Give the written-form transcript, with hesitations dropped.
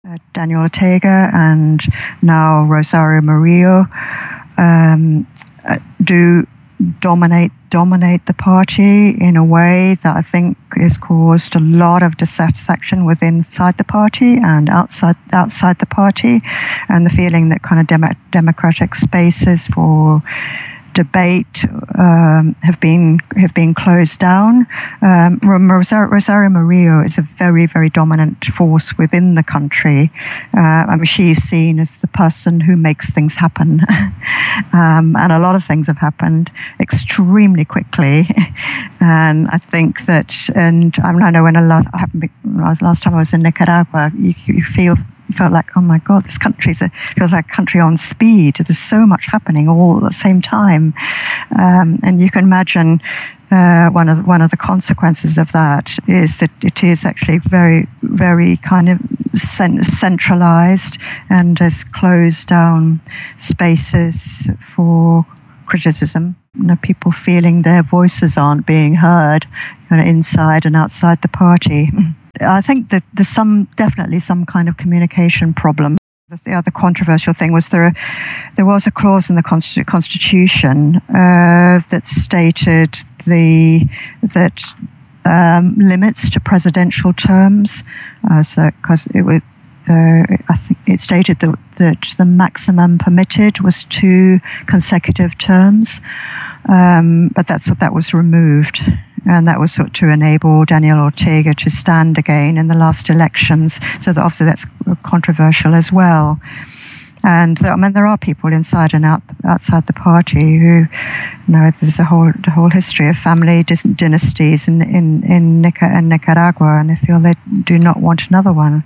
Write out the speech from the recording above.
Daniel Ortega and now Rosario Murillo do dominate the party in a way that I think has caused a lot of dissatisfaction inside the party and outside the party, and the feeling that kind of democratic spaces for debate have been closed down. Rosario Murillo is a very, very dominant force within the country. She is seen as the person who makes things happen, and a lot of things have happened extremely quickly. And I think that, I know when last time I was in Nicaragua, you felt like, oh my God, this country feels like a country on speed. There's so much happening all at the same time, and you can imagine one of the consequences of that is that it is actually very, very kind of centralized and has closed down spaces for criticism. People feeling their voices aren't being heard, inside and outside the party. I think that there's definitely some kind of communication problem. The other controversial thing was there was a clause in the Constitution that stated that limits to presidential terms. Because it was, I think it stated that the maximum permitted was 2 consecutive terms, but that was removed. And that was to enable Daniel Ortega to stand again in the last elections. So that obviously that's controversial as well. And there are people inside and outside the party who, there's a whole history of family dynasties in Nicaragua, and I feel they do not want another one.